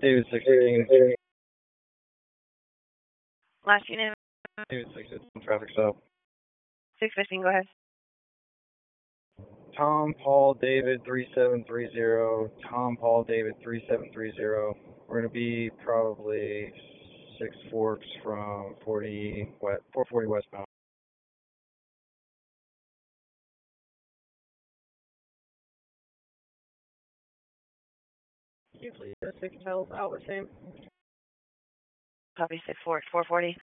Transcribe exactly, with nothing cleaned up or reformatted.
David sixteen. Last unit. David sixteen, traffic stop. six fifteen, go ahead. Tom Paul David three seven three zero. Tom Paul David three seven three zero. We're going to be probably six forks from forty west, four forty westbound. Usually the six miles out the same. Copy six four, four forty.